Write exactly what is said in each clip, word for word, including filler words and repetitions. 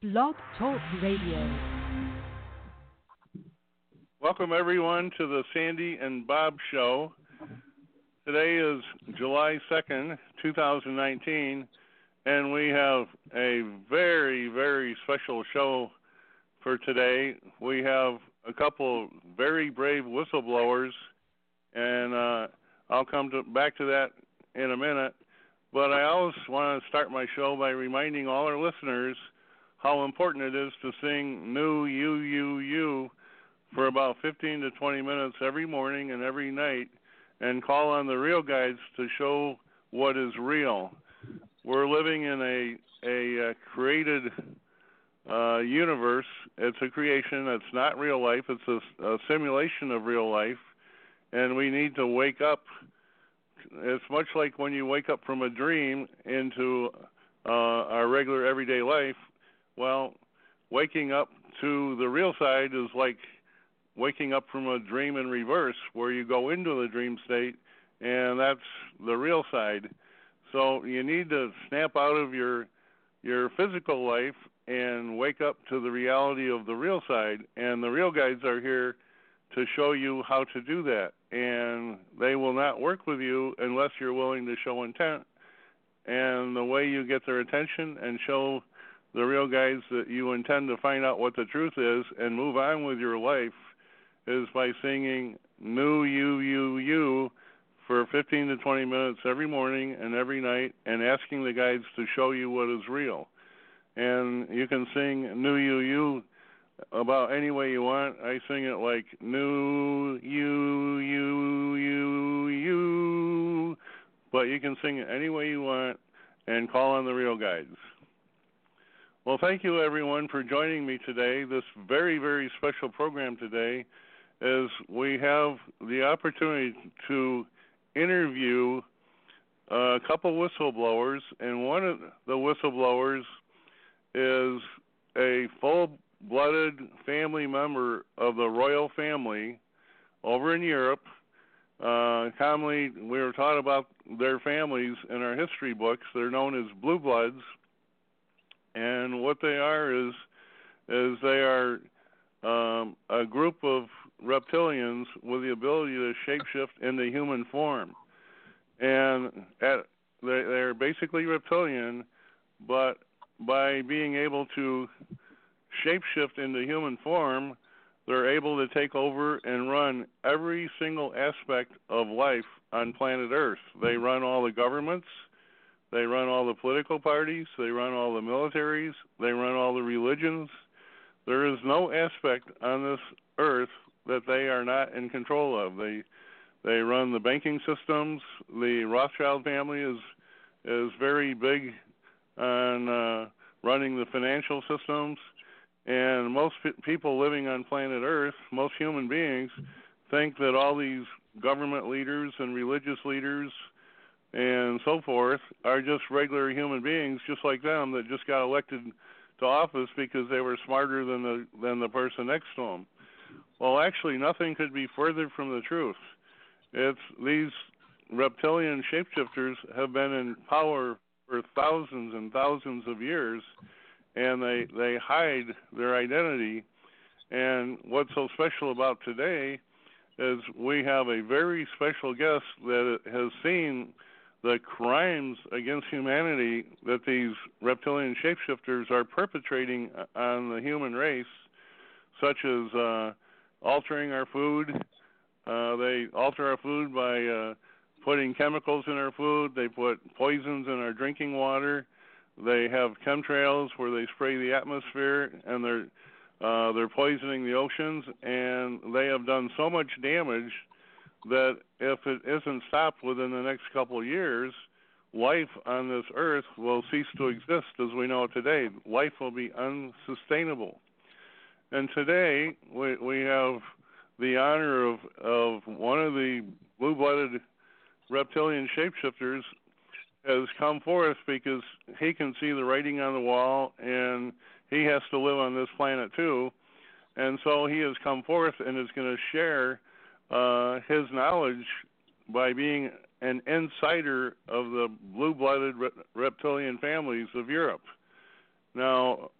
Blog Talk Radio. Welcome, everyone, to the Sandy and Bob Show. Today is July second, twenty nineteen, and we have a very, very special show for today. We have a couple very brave whistleblowers, and uh, I'll come to, back to that in a minute. But I always want to start my show by reminding all our listeners how important it is to sing New You, You, You for about fifteen to twenty minutes every morning and every night, and call on the real guides to show what is real. We're living in a, a, a created uh, universe. It's a creation. It's not real life. It's a, a simulation of real life, and we need to wake up. It's much like when you wake up from a dream into uh, our regular everyday life. Well, waking up to the real side is like waking up from a dream in reverse, where you go into the dream state, and that's the real side. So you need to snap out of your your physical life and wake up to the reality of the real side, and the real guides are here to show you how to do that, and they will not work with you unless you're willing to show intent. And the way you get their attention and show the real guides that you intend to find out what the truth is and move on with your life is by singing New You, You, You for fifteen to twenty minutes every morning and every night, and asking the guides to show you what is real. And you can sing New You, You about any way you want. I sing it like New You, You, You, You, but you can sing it any way you want and call on the real guides. Well, thank you, everyone, for joining me today. This very, very special program today is we have the opportunity to interview a couple whistleblowers, and one of the whistleblowers is a full-blooded family member of the royal family over in Europe. Uh, commonly, we were taught about their families in our history books. They're known as blue bloods. And what they are is is they are um, a group of reptilians with the ability to shapeshift into human form. And at, they, they're basically reptilian, but by being able to shapeshift into human form, they're able to take over and run every single aspect of life on planet Earth. They run all the governments. They run all the political parties, they run all the militaries, they run all the religions. There is no aspect on this earth that they are not in control of. They they run the banking systems. The Rothschild family is is very big on uh, running the financial systems. And most p- people living on planet Earth, most human beings, think that all these government leaders and religious leaders and so forth are just regular human beings, just like them, that just got elected to office because they were smarter than the than the person next to them. Well, actually, nothing could be further from the truth. It's these reptilian shapeshifters have been in power for thousands and thousands of years, and they they hide their identity. And what's so special about today is we have a very special guest that has seen the crimes against humanity that these reptilian shapeshifters are perpetrating on the human race, such as uh, altering our food. Uh, they alter our food by uh, putting chemicals in our food. They put poisons in our drinking water. They have chemtrails where they spray the atmosphere, and they're uh, they're poisoning the oceans. And they have done so much damage that if it isn't stopped within the next couple of years, life on this earth will cease to exist as we know it today. Life will be unsustainable. And today, we, we have the honor of, of one of the blue-blooded reptilian shapeshifters has come forth because he can see the writing on the wall, and he has to live on this planet too. And so he has come forth and is going to share Uh, his knowledge by being an insider of the blue-blooded re- reptilian families of Europe. Now, uh,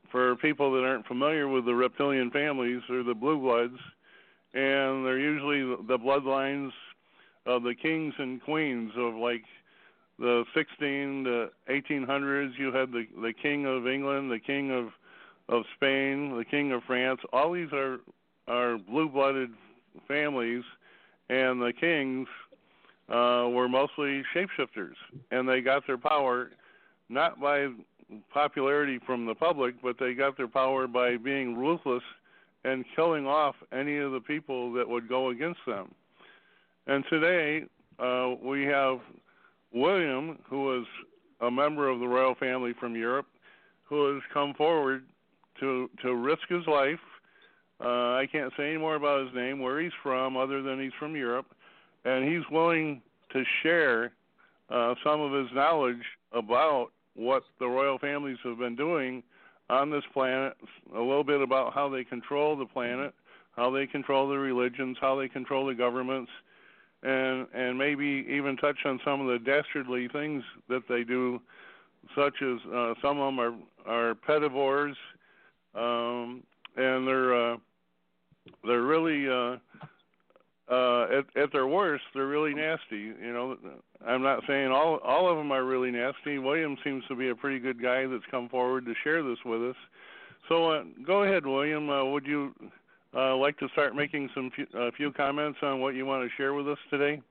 for people that aren't familiar with the reptilian families, they're the blue bloods, and they're usually the bloodlines of the kings and queens of like the sixteen to eighteen hundreds. You had the the king of England, the king of of Spain, the king of France. All these are are blue-blooded families, and the kings uh, were mostly shapeshifters, and they got their power not by popularity from the public, but they got their power by being ruthless and killing off any of the people that would go against them. And today uh, we have William, who is a member of the royal family from Europe, who has come forward to to risk his life. Uh, I can't say any more about his name, where he's from, other than he's from Europe, and he's willing to share uh, some of his knowledge about what the royal families have been doing on this planet, a little bit about how they control the planet, how they control the religions, how they control the governments, and and maybe even touch on some of the dastardly things that they do, such as uh, some of them are, are pedivores, um, and they're uh, they're really uh, uh, at, at their worst, they're really nasty. You know, I'm not saying all all of them are really nasty. William seems to be a pretty good guy that's come forward to share this with us. So uh, go ahead, William. Uh, would you uh, like to start making some few, uh, few comments on what you want to share with us today?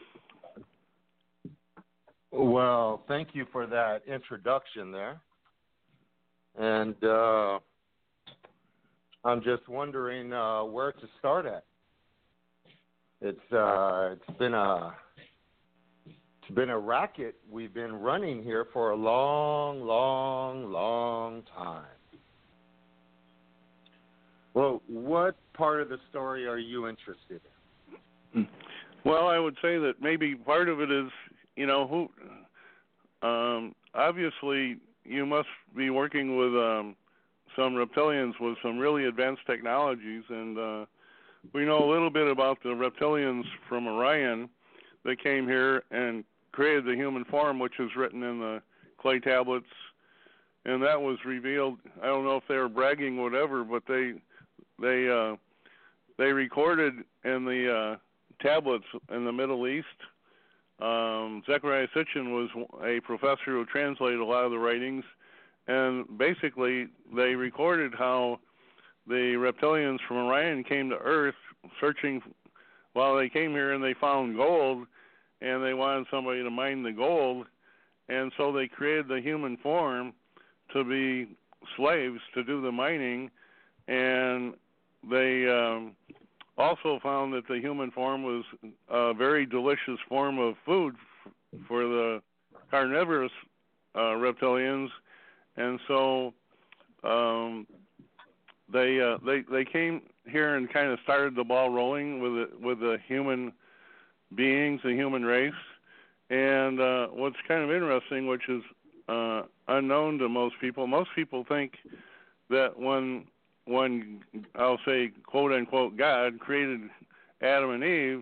Well, thank you for that introduction there. And uh, I'm just wondering uh, where to start at. It's uh, it's been a it's been a racket we've been running here for a long, long, long time. Well, what part of the story are you interested in? Well, I would say that maybe part of it is, you know, who um, obviously you must be working with um, some reptilians with some really advanced technologies, and uh, we know a little bit about the reptilians from Orion that came here and created the human form, which is written in the clay tablets, and that was revealed. I don't know if they were bragging, whatever, but they they uh, they recorded in the uh, tablets in the Middle East. Um, Zechariah Sitchin was a professor who translated a lot of the writings, and basically they recorded how the reptilians from Orion came to Earth searching while they came here, and they found gold, and they wanted somebody to mine the gold, and so they created the human form to be slaves to do the mining, and they um, also found that the human form was a very delicious form of food f- for the carnivorous uh, reptilians, and so um, they uh, they they came here and kind of started the ball rolling with the, with the human beings, the human race. And uh, what's kind of interesting, which is uh, unknown to most people, most people think that when when I'll say quote unquote God created Adam and Eve,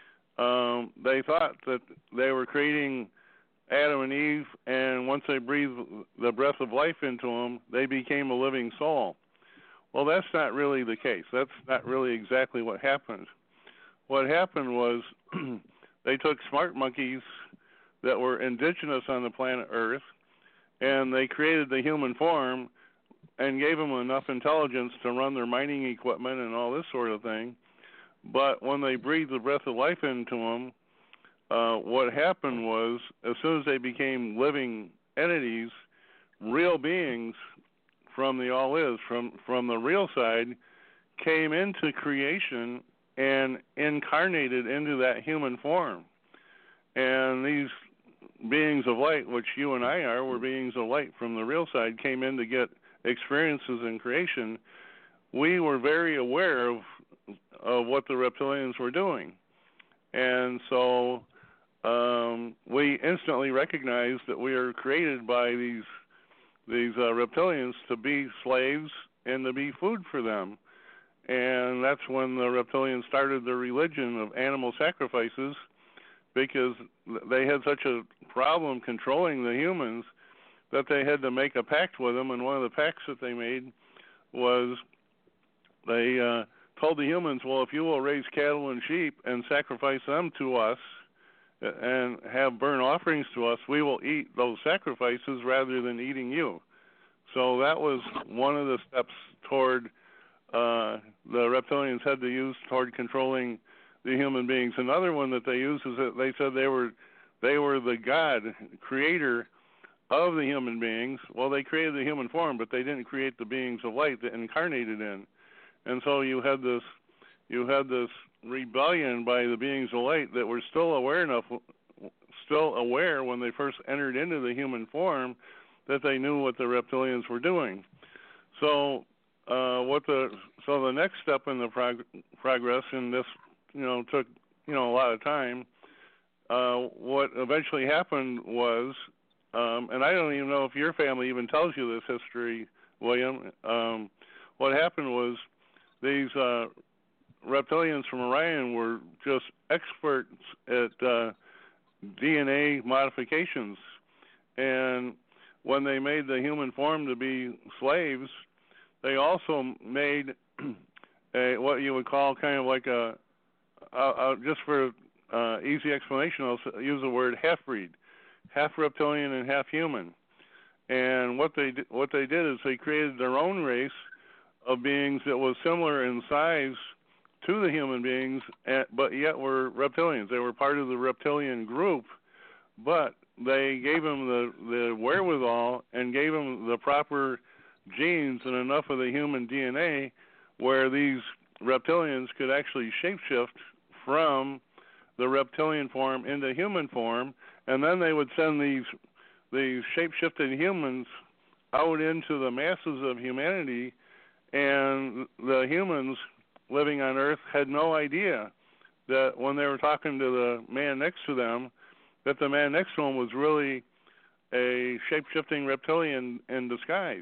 um, they thought that they were creating Adam and Eve, and once they breathed the breath of life into them, they became a living soul. Well, that's not really the case. That's not really exactly what happened. What happened was they took smart monkeys that were indigenous on the planet Earth, and they created the human form and gave them enough intelligence to run their mining equipment and all this sort of thing. But when they breathed the breath of life into them, uh, what happened was, as soon as they became living entities, real beings from the all is, from, from the real side, came into creation and incarnated into that human form. And these beings of light, which you and I are, were beings of light from the real side, came in to get experiences in creation. We were very aware of of what the reptilians were doing. And so um, we instantly recognized that we are created by these these uh, reptilians to be slaves and to be food for them. And that's when the reptilians started their religion of animal sacrifices, because they had such a problem controlling the humans that they had to make a pact with them, and one of the pacts that they made was they uh, told the humans, well, if you will raise cattle and sheep and sacrifice them to us and have burnt offerings to us, we will eat those sacrifices rather than eating you. So that was one of the steps toward uh, the reptilians had to use toward controlling the human beings. Another one that they used is that they said they were they were the God, creator of the human beings. Well, they created the human form, but they didn't create the beings of light that incarnated in. And so you had this you had this rebellion by the beings of light that were still aware enough, still aware when they first entered into the human form, that they knew what the reptilians were doing. So uh, what the so the next step in the prog- progress, and this you know took you know a lot of time. Uh, what eventually happened was, um, and I don't even know if your family even tells you this history, William. Um, what happened was these uh, reptilians from Orion were just experts at uh, D N A modifications, and when they made the human form to be slaves, they also made a what you would call kind of like a, uh, uh, just for uh, easy explanation, I'll use the word half-breed, half reptilian and half human. And what they did, what they did is they created their own race of beings that was similar in size to the human beings, but yet were reptilians. They were part of the reptilian group, but they gave them the, the wherewithal and gave them the proper genes and enough of the human D N A where these reptilians could actually shapeshift from the reptilian form into human form, and then they would send these these shapeshifted humans out into the masses of humanity, and the humans living on Earth had no idea that when they were talking to the man next to them, that the man next to them was really a shape-shifting reptilian in disguise.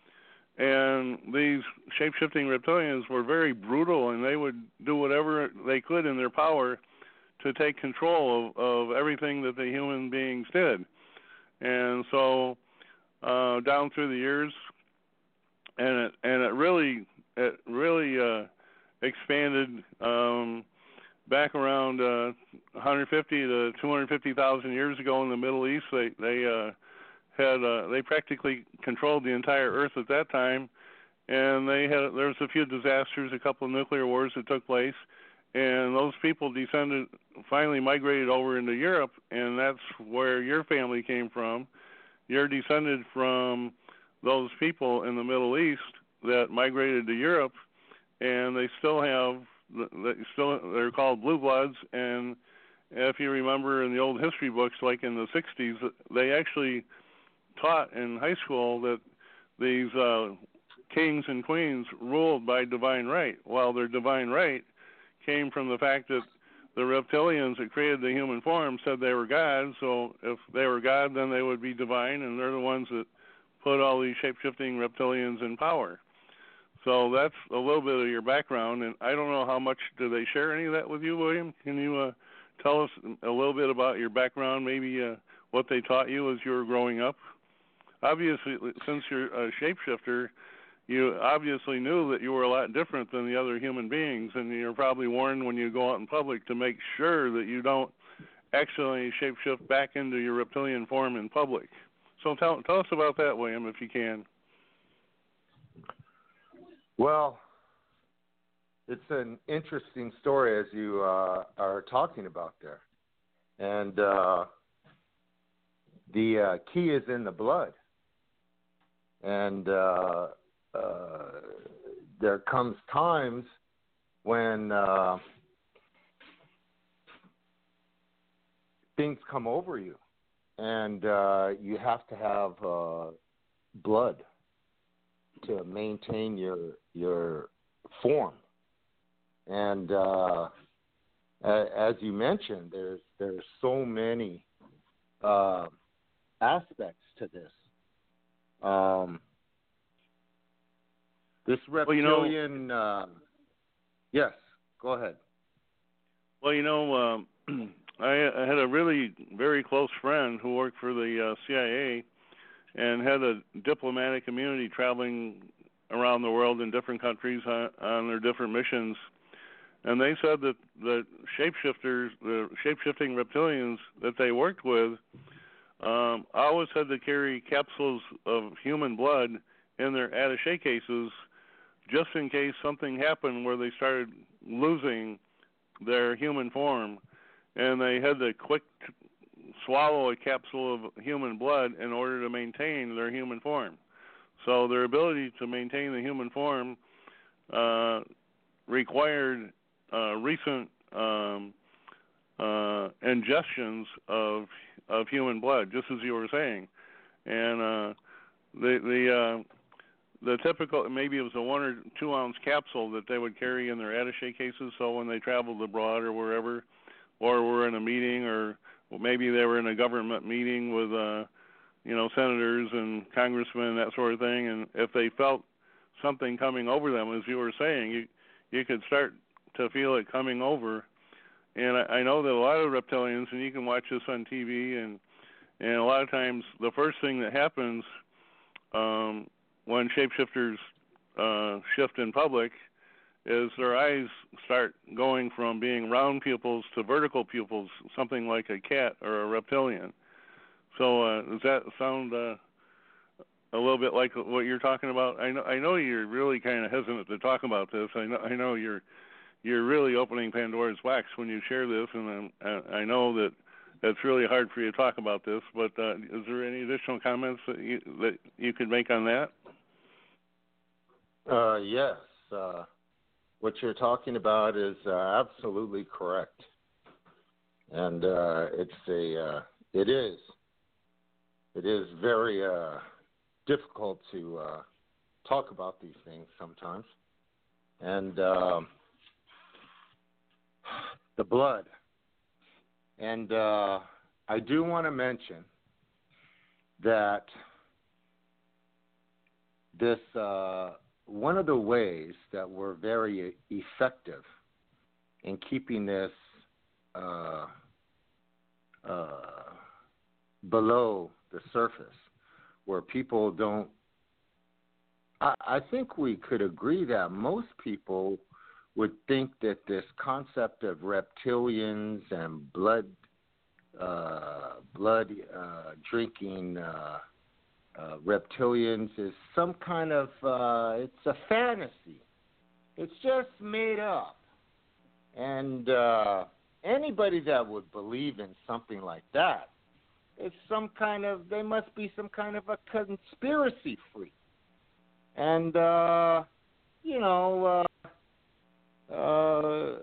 And these shape-shifting reptilians were very brutal, and they would do whatever they could in their power to take control of, of everything that the human beings did. And so uh, down through the years, and it, and it really it really uh, expanded um, back around uh, one hundred fifty to two hundred fifty thousand years ago in the Middle East. They they uh, had uh, they practically controlled the entire Earth at that time, and they had there was a few disasters, a couple of nuclear wars that took place, and those people descended finally migrated over into Europe, and that's where your family came from. You're descended from those people in the Middle East that migrated to Europe, and they still have they still they're called blue bloods. And if you remember in the old history books, like in the sixties, they actually taught in high school that these uh, kings and queens ruled by divine right. While their divine right came from the fact that the reptilians that created the human form said they were God, so if they were God, then they would be divine, and they're the ones that put all these shape-shifting reptilians in power. So that's a little bit of your background, and I don't know how much do they share any of that with you, William? Can you uh, tell us a little bit about your background, maybe uh, what they taught you as you were growing up? Obviously, since you're a shapeshifter, you obviously knew that you were a lot different than the other human beings, and you're probably warned when you go out in public to make sure that you don't accidentally shapeshift back into your reptilian form in public. So tell, tell us about that, William, if you can. Well, it's an interesting story as you uh, are talking about there. And uh, the uh, key is in the blood. And uh, uh, there comes times when uh, things come over you, and uh, you have to have uh, blood to maintain your your form. And uh, as you mentioned, there's there's so many uh, aspects to this. Um, this reptilian, well, you know, uh, yes, go ahead. Well, you know, um, I, I had a really very close friend who worked for the uh, C I A, and had a diplomatic community traveling around the world in different countries on, on their different missions. And they said that the shapeshifters, the shapeshifting reptilians that they worked with, um, always had to carry capsules of human blood in their attaché cases just in case something happened where they started losing their human form, and they had to quick t- swallow a capsule of human blood in order to maintain their human form. So their ability to maintain the human form uh, required uh, recent um, uh, ingestions of of human blood, just as you were saying, and uh, the the uh, the typical, maybe it was a one or two ounce capsule that they would carry in their attaché cases. So when they traveled abroad or wherever, or were in a meeting, or maybe they were in a government meeting with, uh, you know, senators and congressmen, that sort of thing, and if they felt something coming over them, as you were saying, you you could start to feel it coming over. And I, I know that a lot of reptilians, and you can watch this on T V, and and a lot of times the first thing that happens um, when shapeshifters uh, shift in public is their eyes start going from being round pupils to vertical pupils, something like a cat or a reptilian. So uh, does that sound uh, a little bit like what you're talking about? I know I know you're really kind of hesitant to talk about this. I know I know you're you're really opening Pandora's box when you share this, and um, I know that it's really hard for you to talk about this. But uh, is there any additional comments that you that you could make on that? Uh, yes. Uh, what you're talking about is uh, absolutely correct, and uh, it's a uh, it is it is very uh, difficult to uh, talk about these things sometimes, and um, the blood, and uh, I do want to mention that this. Uh, One of the ways that we're very effective in keeping this uh, uh, below the surface, where people don't, I, I think we could agree that most people would think that this concept of reptilians and blood, uh, blood uh, drinking. Uh, Uh, reptilians is some kind of, uh, it's a fantasy. It's just made up. And uh, anybody that would believe in something like that, it's some kind of, they must be some kind of a conspiracy freak. And, uh, you know, uh, uh,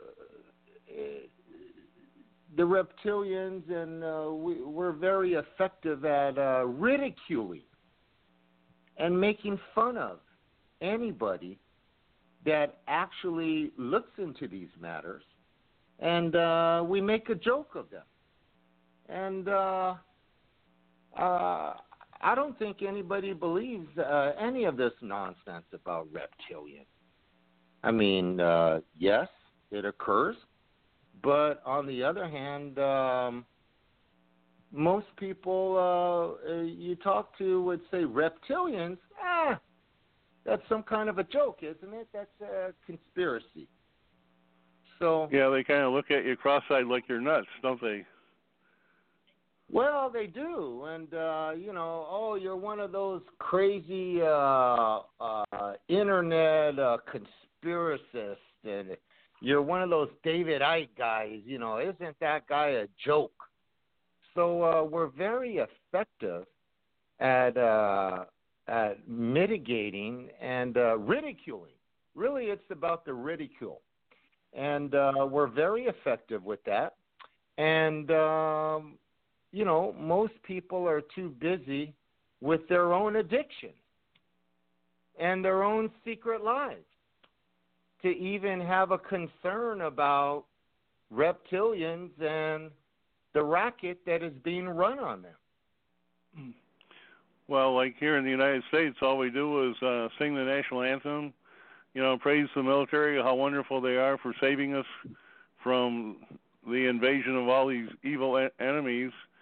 the reptilians, and uh, we, we're very effective at uh, ridiculing and making fun of anybody that actually looks into these matters, and uh, we make a joke of them. And uh, uh, I don't think anybody believes uh, any of this nonsense about reptilians. I mean, uh, yes, it occurs. But on the other hand, um, most people uh, you talk to would say reptilians, ah, that's some kind of a joke, isn't it? That's a conspiracy. So yeah, they kind of look at you cross-eyed like you're nuts, don't they? Well, they do, and uh, you know, oh, you're one of those crazy uh, uh, internet uh, conspiracists, and you're one of those David Icke guys, you know, isn't that guy a joke? So uh, we're very effective at uh, at mitigating and uh, ridiculing. Really, it's about the ridicule. And uh, we're very effective with that. And, um, you know, most people are too busy with their own addiction and their own secret lives to even have a concern about reptilians and the racket that is being run on them. Well, like here in the United States, all we do is uh, sing the national anthem, you know, praise the military, how wonderful they are for saving us from the invasion of all these evil en- enemies,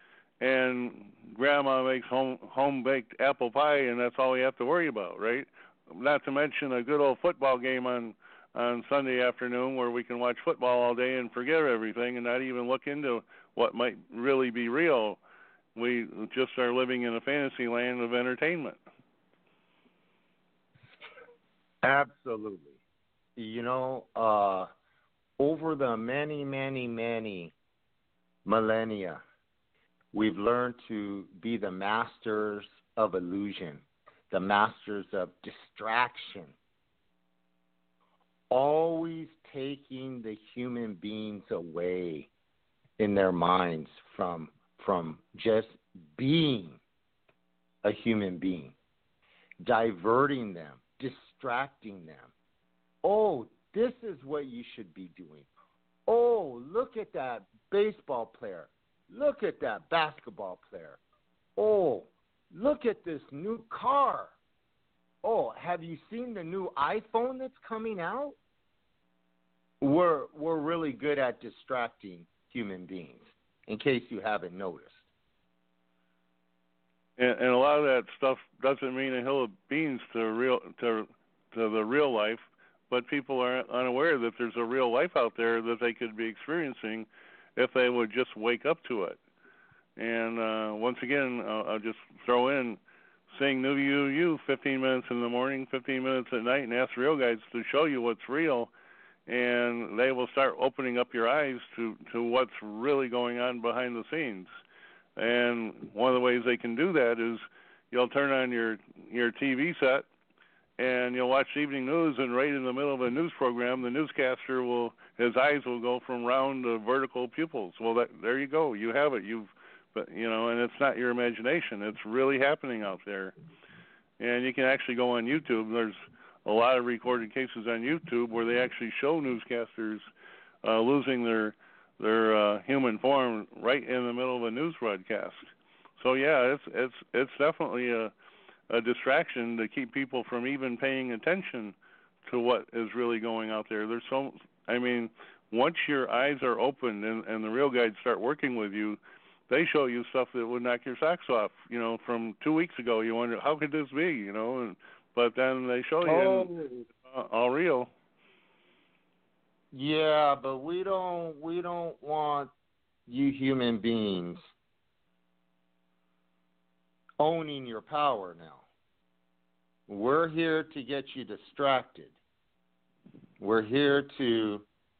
and Grandma makes home home baked apple pie, and that's all we have to worry about, right? Not to mention a good old football game on on Sunday afternoon where we can watch football all day and forget everything and not even look into what might really be real. We just are living in a fantasy land of entertainment. Absolutely. You know, uh, over the many, many, many millennia, we've learned to be the masters of illusion, the masters of distraction, always taking the human beings away in their minds from from just being a human being, diverting them, distracting them. Oh, this is what you should be doing. Oh, look at that baseball player. Look at that basketball player. Oh, look at this new car. Oh, have you seen the new iPhone that's coming out? We're we're really good at distracting human beings, in case you haven't noticed. And, and a lot of that stuff doesn't mean a hill of beans to real to to the real life, but people are unaware that there's a real life out there that they could be experiencing if they would just wake up to it. And uh, once again, uh, I'll just throw in sing New You You fifteen minutes in the morning, fifteen minutes at night, and ask Real Guides to show you what's real, and they will start opening up your eyes to, to what's really going on behind the scenes. And one of the ways they can do that is you'll turn on your, your T V set, and you'll watch the evening news, and right in the middle of a news program, the newscaster will, his eyes will go from round to vertical pupils. Well, that, there you go. You have it. You've, but you know, and it's not your imagination. It's really happening out there. And you can actually go on YouTube. There's a lot of recorded cases on YouTube where they actually show newscasters uh, losing their their uh, human form right in the middle of a news broadcast. So yeah, it's it's it's definitely a a distraction to keep people from even paying attention to what is really going out there. There's so, I mean, once your eyes are opened and, and the Real Guides start working with you, they show you stuff that would knock your socks off. You know, from two weeks ago, you wonder, how could this be, you know, and, but then they show you oh. and, uh, all real. Yeah, but we don't, we don't want you human beings owning your power now. We're here to get you distracted. We're here to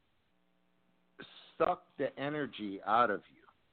suck the energy out of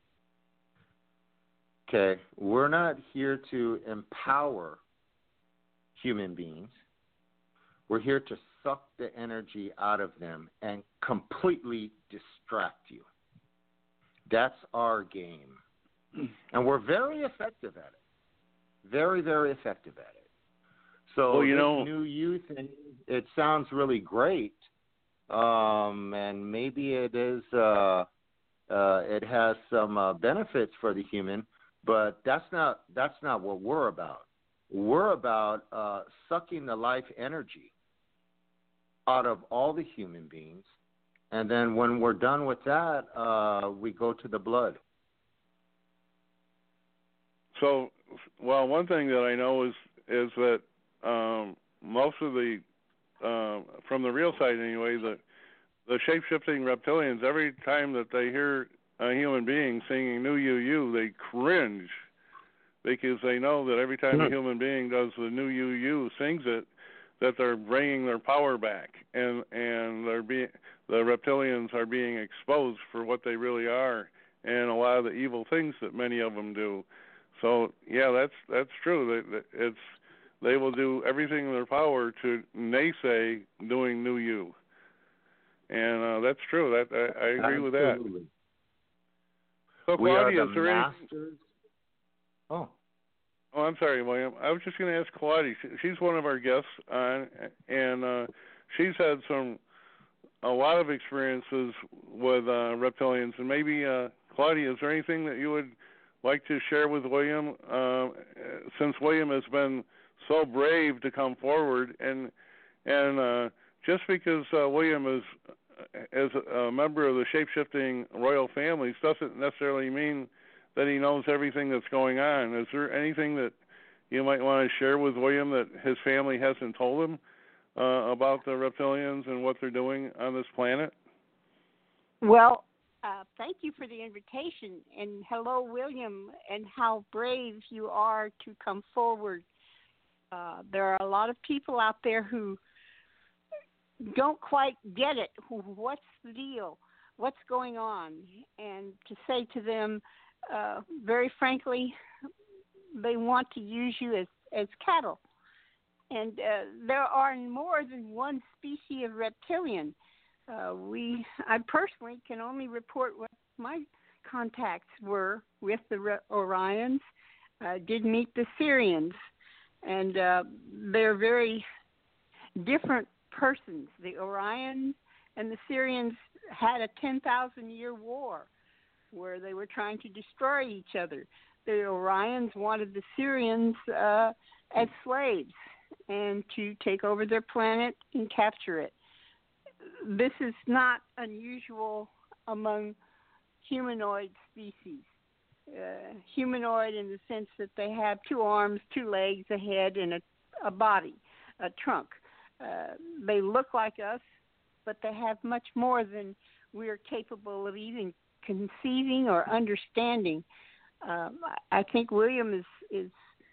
you. Okay? We're not here to empower human beings. We're here to suck the energy out of them and completely distract you. That's our game. And we're very effective at it. Very, very effective at it. So well, you this know, new youth, and it sounds really great, um, and maybe it is. Uh, uh, it has some uh, benefits for the human, but that's not that's not what we're about. We're about uh, sucking the life energy out of all the human beings, and then when we're done with that, uh, we go to the blood. So, well, one thing that I know is is that um, most of the, uh, from the real side anyway, the the shape-shifting reptilians, every time that they hear a human being singing New You You, they cringe because they know that every time mm-hmm. a human being does the New You You, sings it, that they're bringing their power back, and and they're being the reptilians are being exposed for what they really are, and a lot of the evil things that many of them do. So yeah, that's that's true. It's they will do everything in their power to naysay doing New You, and uh, that's true. That I, I agree Absolutely. with that. So we Claudia, are the is there masters. Anything... Oh. Oh, I'm sorry, William. I was just going to ask Claudia. She's one of our guests on, and uh, she's had some a lot of experiences with uh, reptilians. And maybe uh, Claudia, is there anything that you would like to share with William, uh, since William has been so brave to come forward, and and uh, just because uh, William is as a member of the shape-shifting royal families doesn't necessarily mean that he knows everything that's going on. Is there anything that you might want to share with William that his family hasn't told him uh, about the reptilians and what they're doing on this planet? Well, uh, thank you for the invitation, and hello, William, and how brave you are to come forward. Uh, there are a lot of people out there who don't quite get it. What's the deal? What's going on? And to say to them, uh, very frankly, they want to use you as, as cattle. And uh, there are more than one species of reptilian. Uh, we, I personally can only report what my contacts were with the Re- Orions. Uh, did meet the Sirians, and uh, they're very different persons. The Orions and the Sirians had a ten thousand year war where they were trying to destroy each other. The Orions wanted the Sirians uh, as slaves and to take over their planet and capture it. This is not unusual among humanoid species. Uh, humanoid in the sense that they have two arms, two legs, a head, and a, a body, a trunk. Uh, they look like us, but they have much more than we are capable of even conceiving or understanding. Um, I think William is, is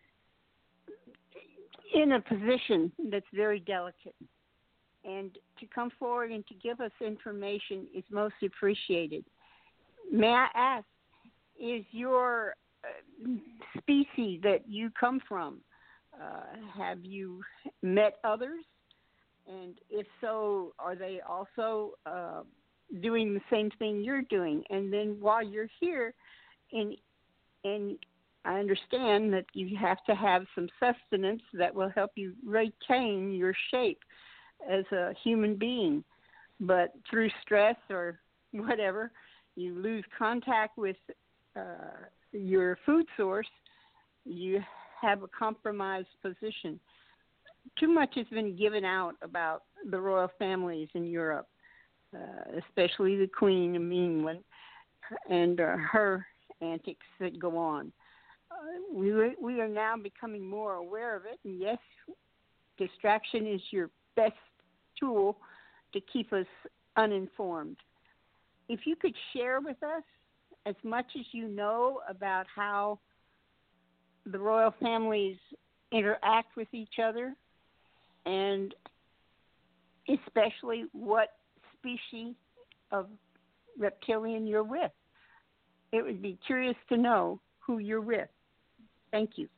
in a position that's very delicate. And to come forward and to give us information is most appreciated. May I ask, is your uh, species that you come from, uh, have you met others? And if so, are they also uh, doing the same thing you're doing? And then while you're here, and and I understand that you have to have some sustenance that will help you retain your shape as a human being. But through stress or whatever, you lose contact with uh, your food source, you have a compromised position. Too much has been given out about the royal families in Europe, uh, especially the Queen of England and uh, her antics that go on. Uh, we we are now becoming more aware of it, and yes, distraction is your best tool to keep us uninformed. If you could share with us as much as you know about how the royal families interact with each other, and especially what species of reptilian you're with. It would be curious to know who you're with. Thank you.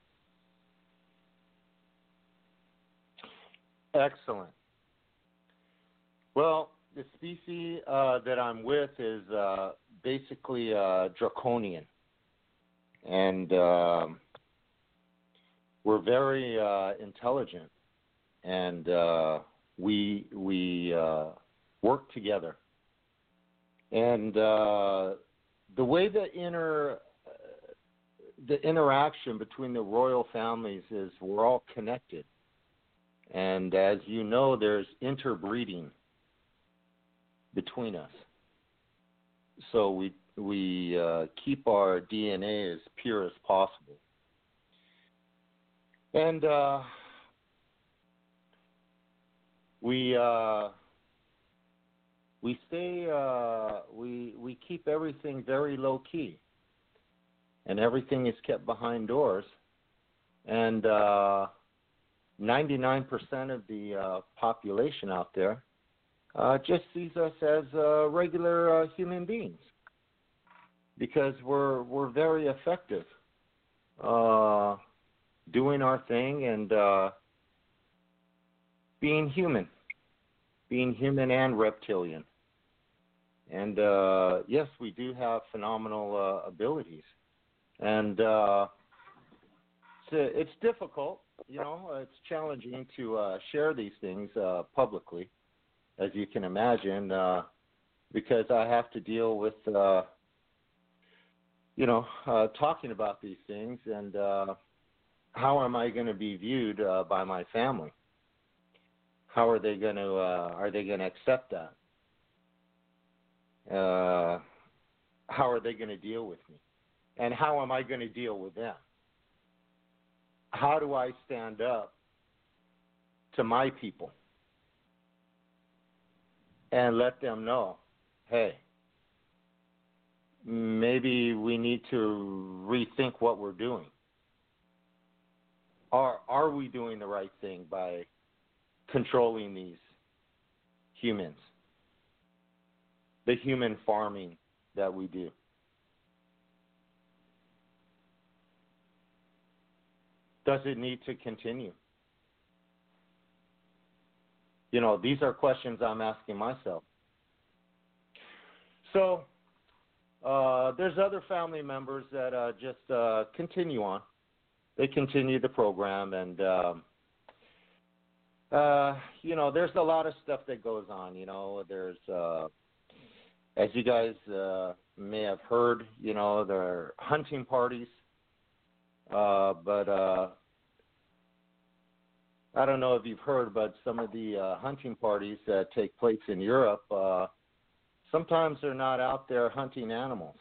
Excellent. Well, the species uh, that I'm with is uh, basically uh, draconian. And um, we're very uh, intelligent. And uh, we we uh, work together. And uh, the way the inner uh, the interaction between the royal families is we're all connected. And as you know, there's interbreeding between us. So we we uh, keep our D N A as pure as possible. And uh, we uh, we stay uh, we we keep everything very low key, and everything is kept behind doors. And uh, ninety-nine percent of the uh, population out there uh, just sees us as uh, regular uh, human beings, because we're we're very effective uh, doing our thing and uh, being human, being human and reptilian. And uh, yes, we do have phenomenal uh, abilities, and uh, it's, it's difficult. You know, it's challenging to uh, share these things uh, publicly, as you can imagine, uh, because I have to deal with, uh, you know, uh, talking about these things, and uh, how am I going to be viewed uh, by my family? How are they going to uh, are they going to accept that? Uh, how are they going to deal with me? And how am I going to deal with them? How do I stand up to my people and let them know, hey, maybe we need to rethink what we're doing? Are, are we doing the right thing by controlling these humans, the human farming that we do? Does it need to continue? You know, these are questions I'm asking myself. So uh, there's other family members that uh, just uh, continue on. They continue the program, and um, uh, you know, there's a lot of stuff that goes on. You know, there's, uh, as you guys uh, may have heard, you know, there are hunting parties, uh, but uh, I don't know if you've heard, but some of the uh, hunting parties that take place in Europe, uh, sometimes they're not out there hunting animals.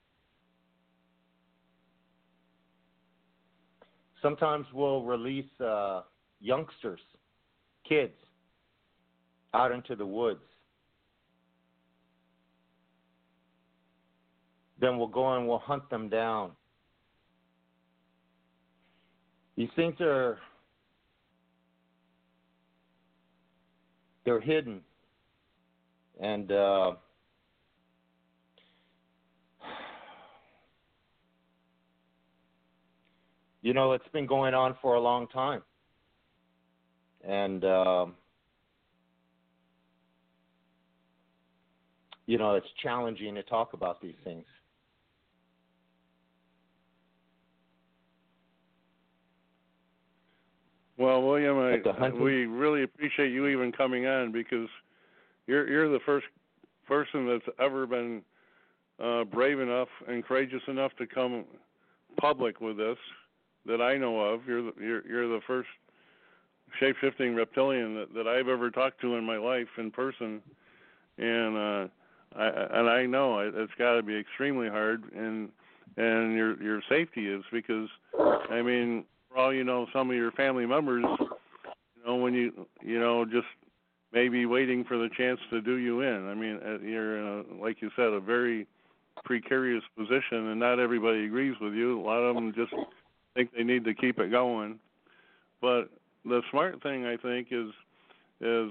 Sometimes we'll release uh, youngsters, kids, out into the woods. Then we'll go and we'll hunt them down. These things are they're hidden, and uh, you know, it's been going on for a long time. And, um, you know, it's challenging to talk about these things. Well, William, I, we really appreciate you even coming on, because you're you're the first person that's ever been uh, brave enough and courageous enough to come public with this that I know of. You're the, you're, you're the first shape-shifting reptilian that, that I've ever talked to in my life in person, and uh, I and I know it, it's got to be extremely hard, and and your your safety is, because I mean, for all you know, some of your family members, you know, when you you know just maybe waiting for the chance to do you in. I mean, you're in a, like you said, a very precarious position, and not everybody agrees with you. A lot of them just think they need to keep it going. But the smart thing, I think, is is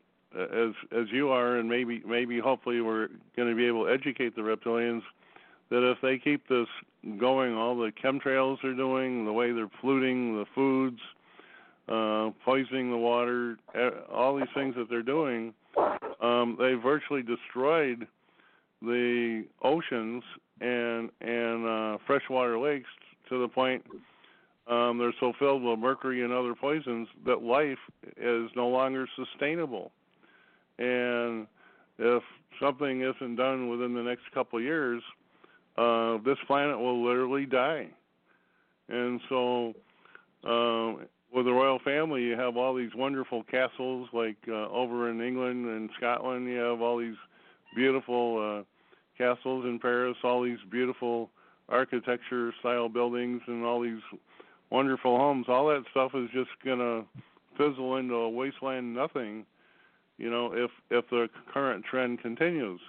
as as you are, and maybe maybe hopefully we're going to be able to educate the reptilians that if they keep this going, all the chemtrails they're doing, the way they're polluting the foods, uh, poisoning the water, all these things that they're doing, um, they virtually destroyed the oceans and and uh, freshwater lakes to the point um, they're so filled with mercury and other poisons that life is no longer sustainable. And if something isn't done within the next couple of years, uh, this planet will literally die. And so uh, with the royal family, you have all these wonderful castles, like uh, over in England and Scotland, you have all these beautiful uh, castles in Paris, all these beautiful architecture style buildings and all these wonderful homes. All that stuff is just going to fizzle into a wasteland nothing, you know, if if the current trend continues.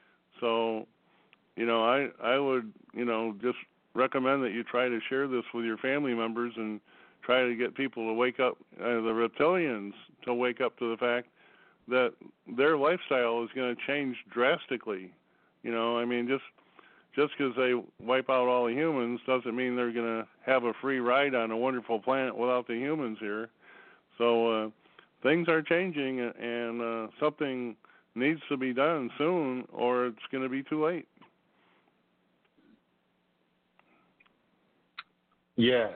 So, you know, I I would, you know, just recommend that you try to share this with your family members and try to get people to wake up, uh, the reptilians, to wake up to the fact that their lifestyle is going to change drastically. You know, I mean, just just because they wipe out all the humans doesn't mean they're going to have a free ride on a wonderful planet without the humans here. So uh, things are changing, and uh, something needs to be done soon, or it's going to be too late. Yes.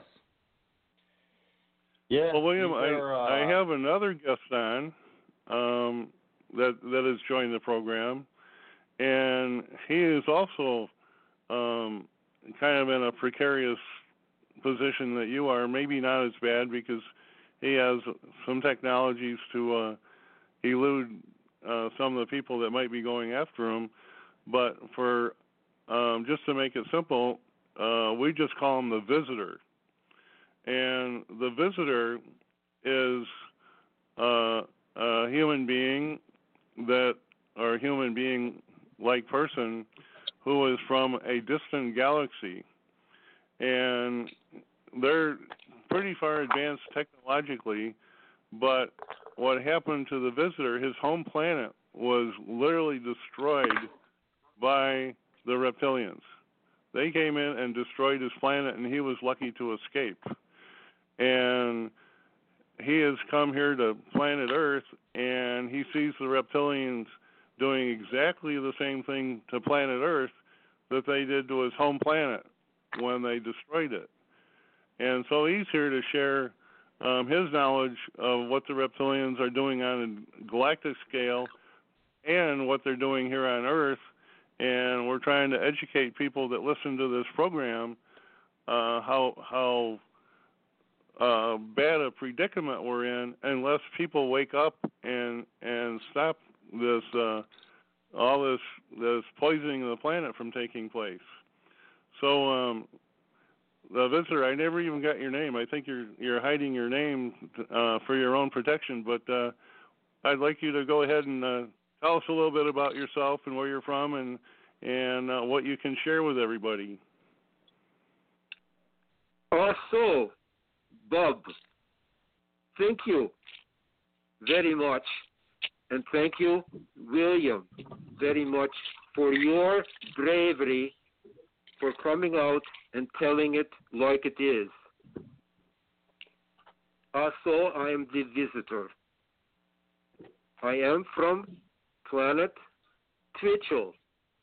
Yeah. Well, William, are, uh... I, I have another guest on um, that that has joined the program, and he is also um, kind of in a precarious position that you are. Maybe not as bad, because he has some technologies to uh, elude uh, some of the people that might be going after him. But for um, just to make it simple, uh, we just call him the visitor. And the visitor is uh, a human being that, or a human being-like person who is from a distant galaxy. And they're pretty far advanced technologically, but what happened to the visitor, his home planet was literally destroyed by the reptilians. They came in and destroyed his planet, and he was lucky to escape. And he has come here to planet Earth, and he sees the reptilians doing exactly the same thing to planet Earth that they did to his home planet when they destroyed it. And so he's here to share um, his knowledge of what the reptilians are doing on a galactic scale and what they're doing here on Earth. And we're trying to educate people that listen to this program uh, how how uh, bad a predicament we're in unless people wake up and and stop this uh, all this this poisoning of the planet from taking place. So, um, the visitor, I never even got your name. I think you're you're hiding your name uh, for your own protection. But uh, I'd like you to go ahead and uh, tell us a little bit about yourself and where you're from, and and uh, what you can share with everybody. Also, Bob, thank you very much, and thank you, William, very much for your bravery for coming out and telling it like it is. Also, I am the visitor. I am from planet Twitchell.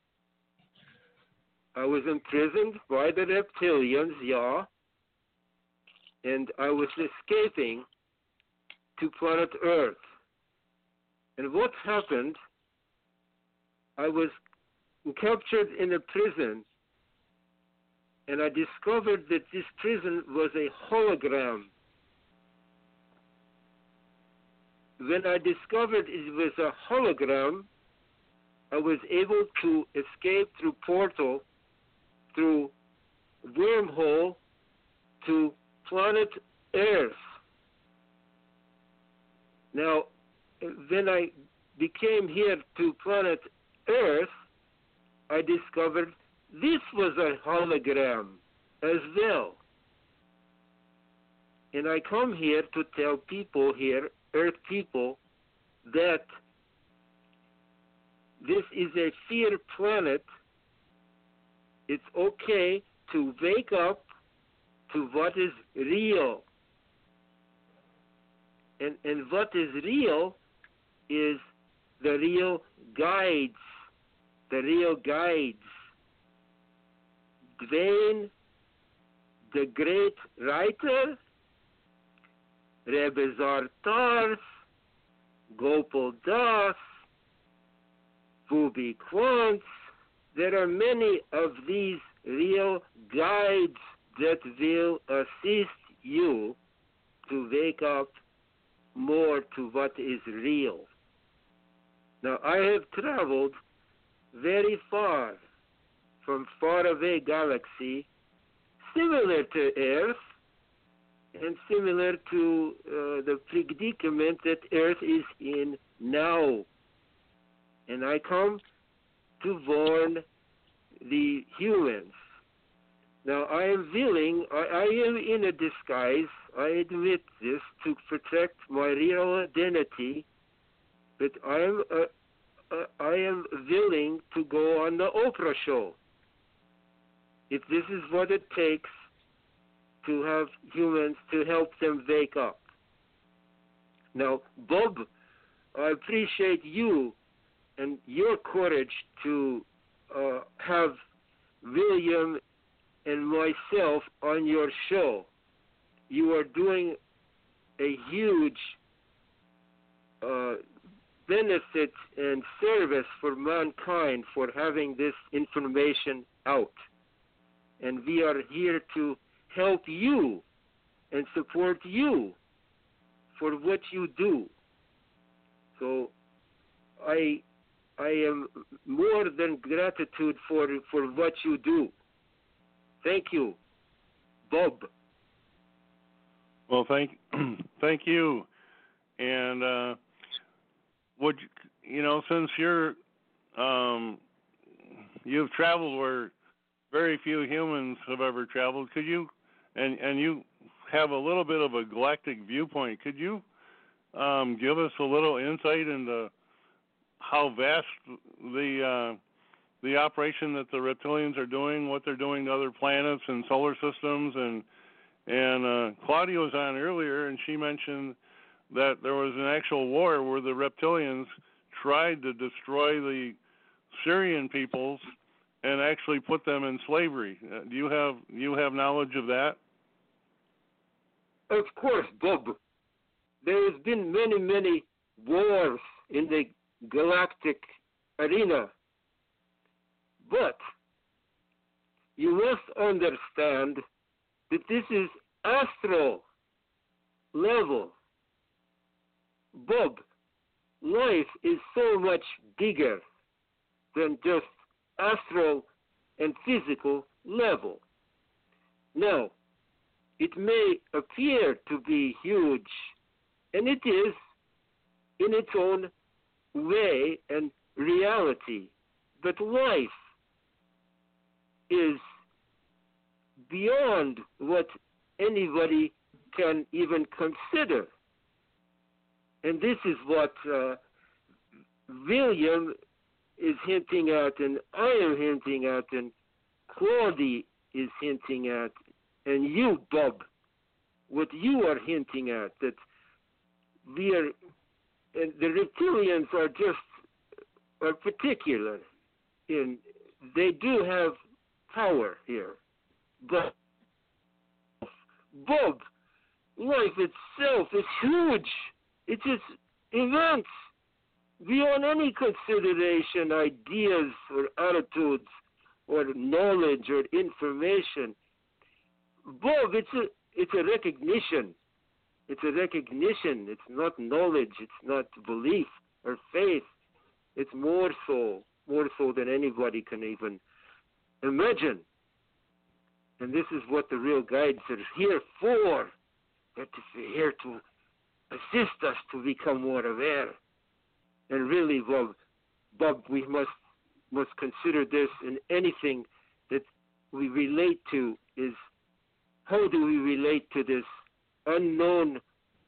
I was imprisoned by the reptilians, yeah, and I was escaping to planet Earth. And what happened, I was captured in a prison, and I discovered that this prison was a hologram. When I discovered it was a hologram, I was able to escape through portal, through wormhole, to planet Earth. Now, when I became here to planet Earth, I discovered this was a hologram as well. And I come here to tell people here, Earth people, that this is a fear planet. It's okay to wake up to what is real. And, and what is real is the real guides, the real guides. Dwayne, the great writer, Rebbe Zartars, Gopal Das, Bubi Quantz, there are many of these real guides that will assist you to wake up more to what is real. Now, I have traveled very far from faraway galaxy, similar to Earth, and similar to uh, the predicament that Earth is in now. And I come to warn the humans. Now, I am willing, I, I am in a disguise, I admit this, to protect my real identity, but I am, uh, uh, I am willing to go on the Oprah show. If this is what it takes to have humans, to help them wake up. Now, Bob, I appreciate you and your courage to uh, have William and myself on your show. You are doing a huge uh, benefit and service for mankind for having this information out. And we are here to help you and support you for what you do. So I I am more than gratitude for, for what you do. Thank you, Bob. Well, thank thank you. And uh, would you, you know, since you're um, you've traveled where very few humans have ever traveled, could you and and you have a little bit of a galactic viewpoint? Could you um, give us a little insight into how vast the uh, the operation that the reptilians are doing, what they're doing to other planets and solar systems, and and uh, Claudia was on earlier, and she mentioned that there was an actual war where the reptilians tried to destroy the Syrian peoples and actually put them in slavery. Uh, do you have you have knowledge of that? Of course, Bob. There has been many, many wars in the galactic arena. But you must understand that this is astral level. Bob, life is so much bigger than just astral and physical level. Now, it may appear to be huge, and it is in its own way and reality, but life is beyond what anybody can even consider. And this is what uh, William is hinting at, and I am hinting at, and Claudia is hinting at, and you, Bob, what you are hinting at, that we are, and the reptilians are just are particular in, they do have power here. But, Bob, life itself is huge. It is immense, beyond any consideration, ideas or attitudes or knowledge or information. Bob, it's a, it's a recognition. It's a recognition. It's not knowledge. It's not belief or faith. It's more so, more so than anybody can even imagine. And this is what the real guides are here for. That is here to assist us to become more aware. And really, Bob, Bob, we must must consider this in anything that we relate to is how do we relate to this unknown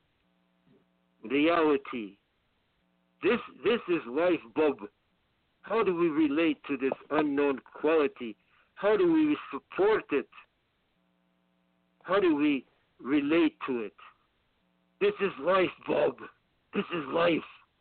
reality? This this is life, Bob. How do we relate to this unknown quality? How do we support it? How do we relate to it? This is life, Bob. This is life.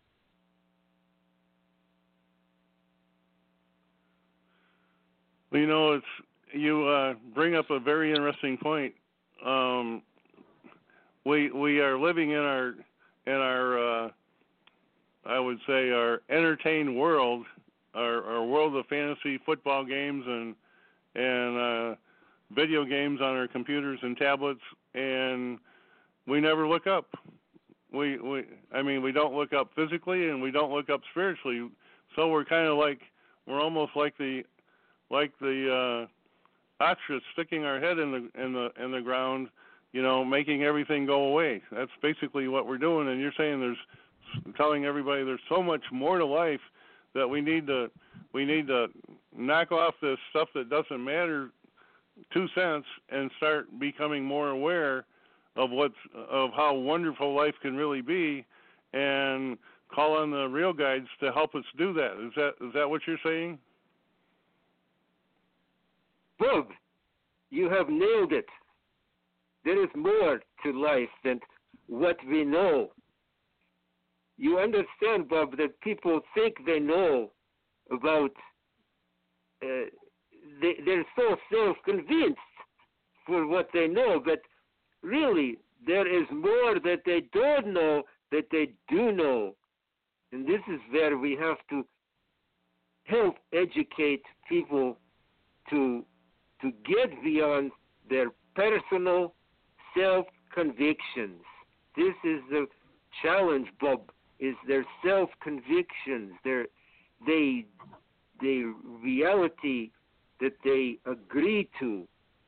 Well, you know, it's you uh, bring up a very interesting point. Um, we we are living in our in our uh, I would say our entertained world, our, our world of fantasy football games and and uh, video games on our computers and tablets, and we never look up. We we I mean we don't look up physically and we don't look up spiritually. So we're kind of like we're almost like the like the uh, ostrich sticking our head in the in the in the ground, you know, making everything go away. That's basically what we're doing. And you're saying there's telling everybody there's so much more to life that we need to we need to knock off this stuff that doesn't matter two cents and start becoming more aware of what's of how wonderful life can really be, and call on the real guides to help us do that. Is that is that what you're saying? Bob, you have nailed it. There is more to life than what we know. You understand, Bob, that people think they know about, uh, they, they're so self-convinced for what they know, but really there is more that they don't know that they do know. And this is where we have to help educate people to to get beyond their personal self-convictions. This is the challenge, Bob, is their self-convictions, their they the reality that they agree to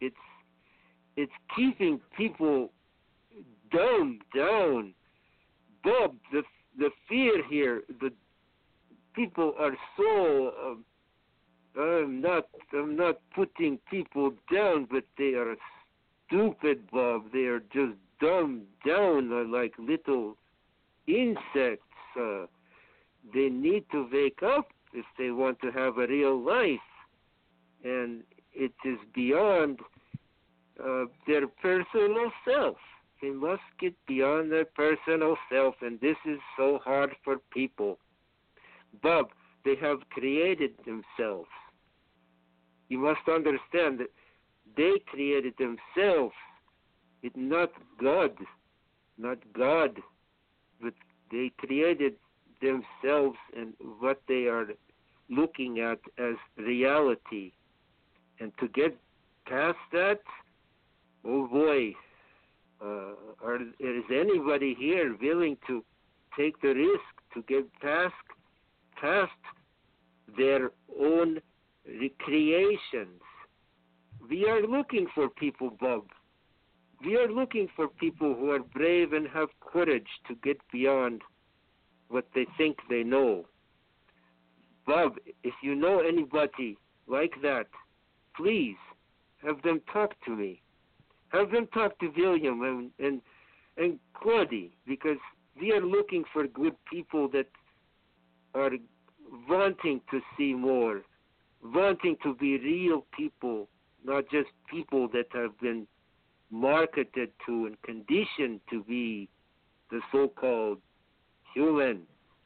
It's it's keeping people dumbed down. Bob, the the fear here, the people are so. Um, I'm not. I'm not putting people down, but they are stupid, Bob. They are just dumbed down like little insects. Uh, they need to wake up if they want to have a real life, and it is beyond uh, their personal self. They must get beyond their personal self, and this is so hard for people. Bob, they have created themselves. You must understand that they created themselves. It's not God, not God, but they created themselves and what they are looking at as reality. And to get past that, oh boy, uh, are, is anybody here willing to take the risk to get past, past their own recreations? We are looking for people, Bob. We are looking for people who are brave and have courage to get beyond what they think they know. Bob, if you know anybody like that, please have them talk to me. Have them talk to William and, and, and Claudie, because we are looking for good people that are wanting to see more, wanting to be real people, not just people that have been marketed to and conditioned to be the so-called human.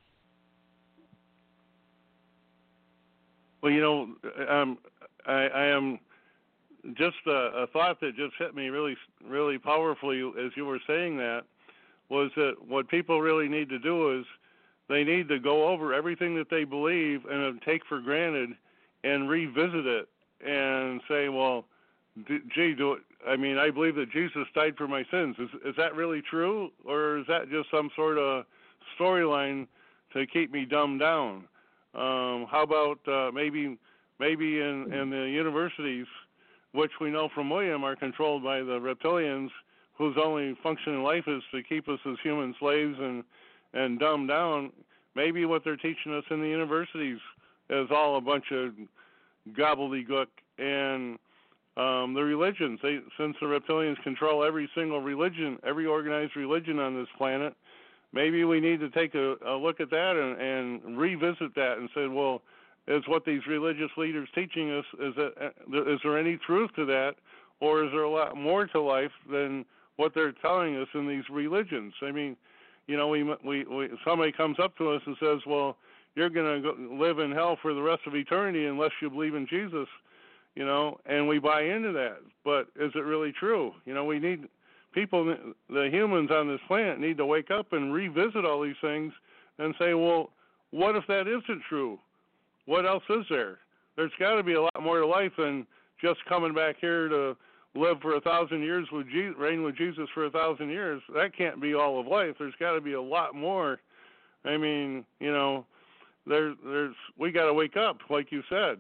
Well, you know, um, I, I am just a, a thought that just hit me really, really powerfully as you were saying that was that what people really need to do is they need to go over everything that they believe and take for granted and revisit it and say, well, d- gee, do it. I mean, I believe that Jesus died for my sins. Is is that really true, or is that just some sort of storyline to keep me dumbed down? Um, how about uh, maybe maybe in, in the universities, which we know from William are controlled by the reptilians, whose only function in life is to keep us as human slaves and, and dumbed down. Maybe what they're teaching us in the universities is all a bunch of gobbledygook. And um, the religions, they, since the reptilians control every single religion, every organized religion on this planet, maybe we need to take a, a look at that and, and revisit that and say, well, is what these religious leaders teaching us, is, that, is there any truth to that, or is there a lot more to life than what they're telling us in these religions? I mean, you know, we, we, we somebody comes up to us and says, well, you're going to live in hell for the rest of eternity unless you believe in Jesus, you know, and we buy into that. But is it really true? You know, we need people, the humans on this planet need to wake up and revisit all these things and say, well, what if that isn't true? What else is there? There's got to be a lot more to life than just coming back here to live for a thousand years with Jesus, reign with Jesus for a thousand years. That can't be all of life. There's got to be a lot more. I mean, you know, there, there's we got to wake up, like you said.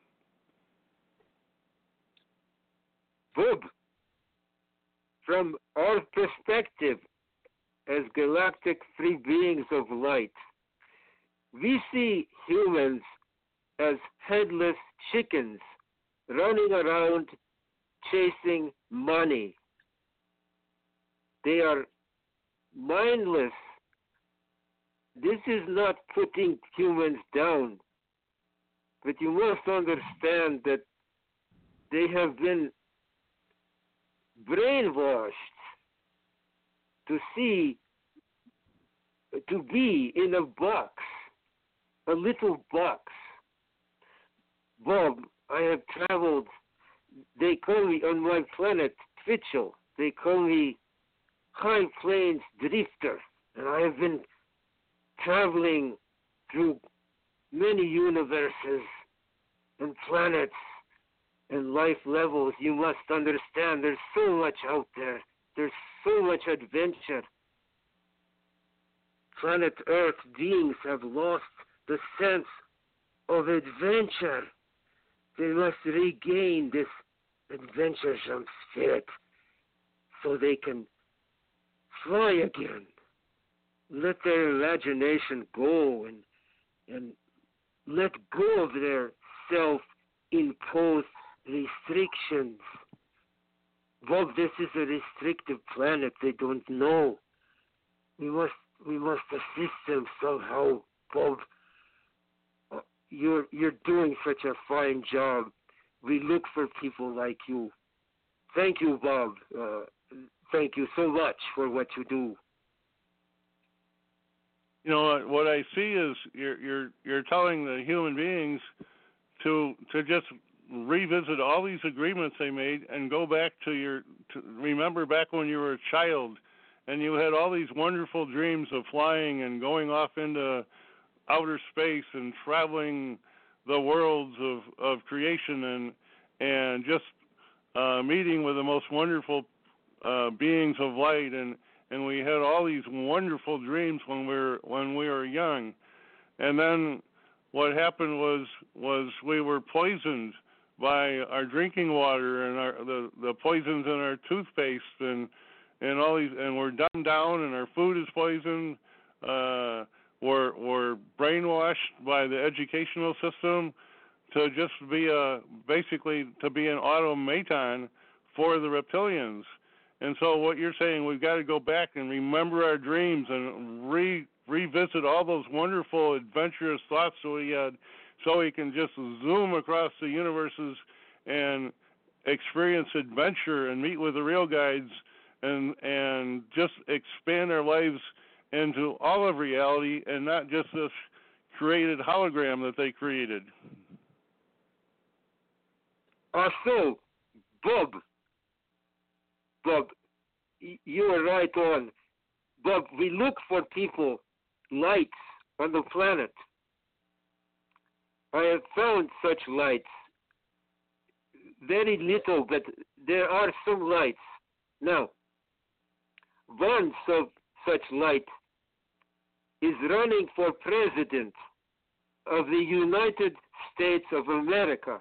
Bob, from our perspective as galactic free beings of light, we see humans as headless chickens running around chasing money. They are mindless. This is not putting humans down, but you must understand that they have been brainwashed to see, to be in a box, a little box. Bob, I have traveled, they call me on my planet Twitchell, they call me High Plains Drifter, and I have been traveling through many universes and planets and life levels. You must understand there's so much out there. There's so much adventure. Planet Earth beings have lost the sense of adventure. They must regain this adventure jump spirit so they can fly again. Let their imagination go and and let go of their self-imposed restrictions. Bob, this is a restrictive planet. They don't know. We must we must assist them somehow, Bob. Uh, you're you're doing such a fine job. We look for people like you. Thank you, Bob. Uh, thank you so much for what you do. You know, what I see is you're you're you're telling the human beings to to just revisit all these agreements they made and go back to your to remember back when you were a child and you had all these wonderful dreams of flying and going off into outer space and traveling the worlds of, of creation and and just uh, meeting with the most wonderful uh, beings of light and And we had all these wonderful dreams when we were when we were young, and then what happened was was we were poisoned by our drinking water and our the, the poisons in our toothpaste and and all these, and we're dumbed down and our food is poisoned. Uh, we're we're brainwashed by the educational system to just be a basically to be an automaton for the reptilians. And so what you're saying, we've got to go back and remember our dreams and re revisit all those wonderful, adventurous thoughts that we had so we can just zoom across the universes and experience adventure and meet with the real guides and and just expand our lives into all of reality and not just this created hologram that they created. Uh, so, Bob, Bob, you are right on. Bob, we look for people, lights on the planet. I have found such lights. Very little, but there are some lights. Now, one of such light is running for president of the United States of America.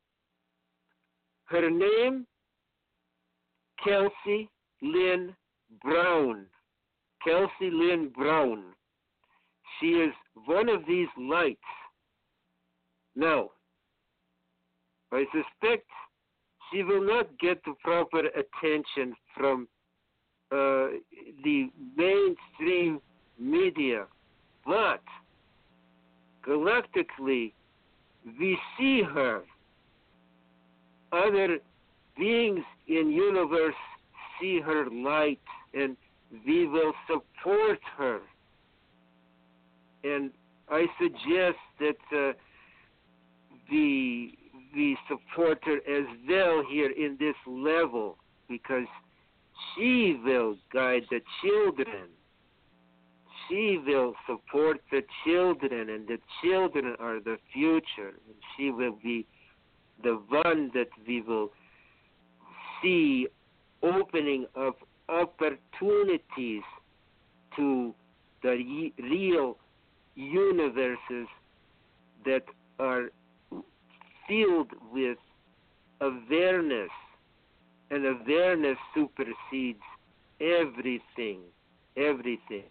Her name, Kelsey Lynn Brown. Kelsey Lynn Brown. She is one of these lights. Now, I suspect she will not get the proper attention from uh, the mainstream media, but galactically, we see her. Other beings in universe see her light, and we will support her. And I suggest that uh, we we support her as well here in this level, because she will guide the children. She will support the children, and the children are the future. And she will be the one that we will see opening of opportunities to the re- real universes that are filled with awareness, and awareness supersedes everything, everything.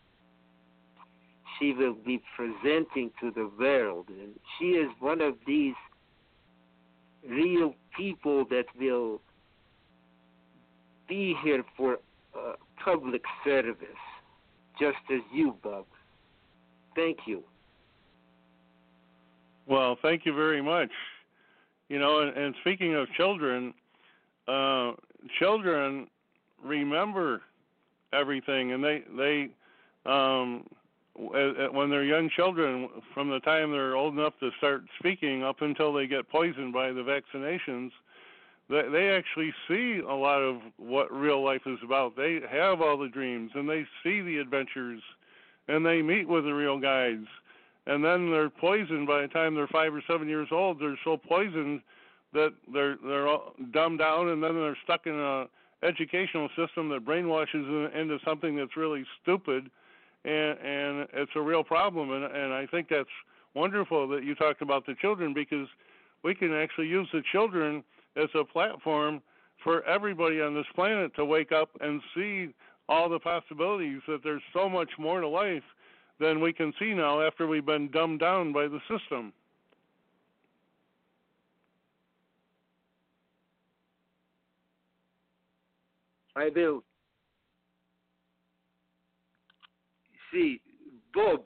She will be presenting to the world, and she is one of these real people that will be here for uh, public service, just as you, Bob. Thank you. Well, thank you very much. You know, and, and speaking of children, uh, children remember everything, and they they um, when they're young children, from the time they're old enough to start speaking up until they get poisoned by the vaccinations, they, they actually see a lot of what real life is about. They have all the dreams, and they see the adventures, and they meet with the real guides. And then they're poisoned by the time they're five or seven years old. They're so poisoned that they're they're all dumbed down, and then they're stuck in a educational system that brainwashes them into something that's really stupid, and and it's a real problem. And and I think that's wonderful that you talked about the children, because we can actually use the children it's a platform for everybody on this planet to wake up and see all the possibilities, that there's so much more to life than we can see now after we've been dumbed down by the system. I will. See, Bob,